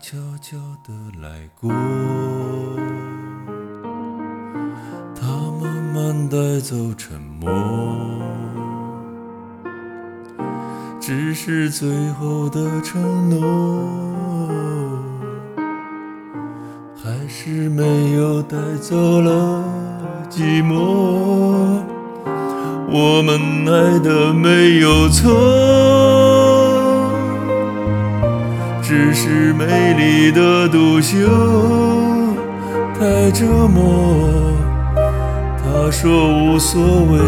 悄悄地来过，它慢慢带走沉默，只是最后的承诺，还是没有带走了寂寞。我们爱的没有错，只是美丽的独秀太折磨。他说无所谓，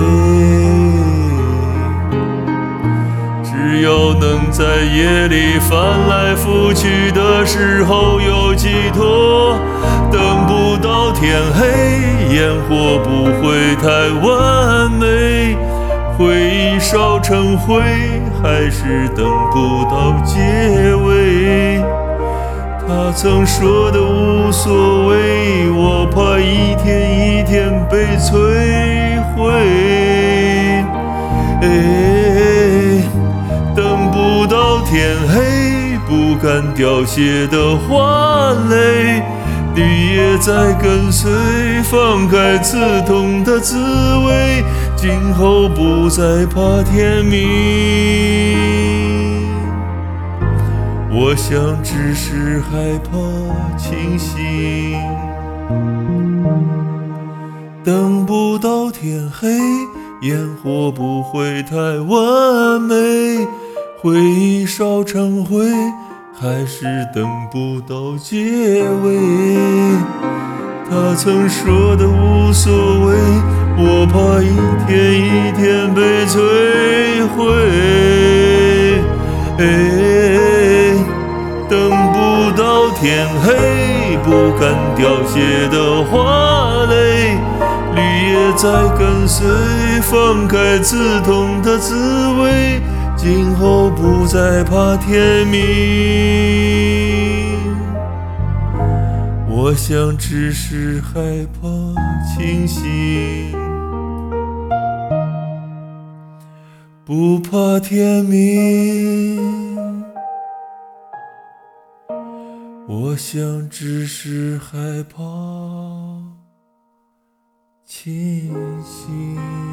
只要能在夜里翻来覆去的时候有寄托。等不到天黑，烟火不会太完美，回忆烧成灰，还是等不到结尾。他曾说的无所谓，我怕一天一天被摧毁。等不到天黑，不敢凋谢的花蕾，绿叶在跟随，放开刺痛的滋味，今后不再怕天明。我想只是害怕清醒，等不到天黑，烟火不会太完美，回忆烧成灰，还是等不到结尾。他曾说的无所谓，我怕一天一天被摧毁。等不到天黑，不敢凋谢的花蕾，绿叶在跟随，放开刺痛的滋味，今后不再怕天明。我想只是害怕清醒，不怕天明。我想只是害怕清醒。